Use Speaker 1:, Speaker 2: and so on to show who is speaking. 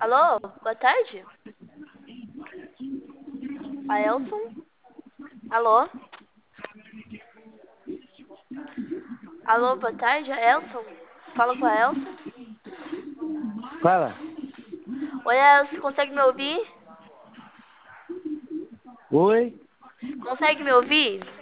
Speaker 1: Alô, boa tarde. A Elson? Alô? Alô, boa tarde, a Elson? Fala com a Elson?
Speaker 2: Fala.
Speaker 1: Oi, Elson, consegue me ouvir?
Speaker 2: Oi?
Speaker 1: Consegue me ouvir?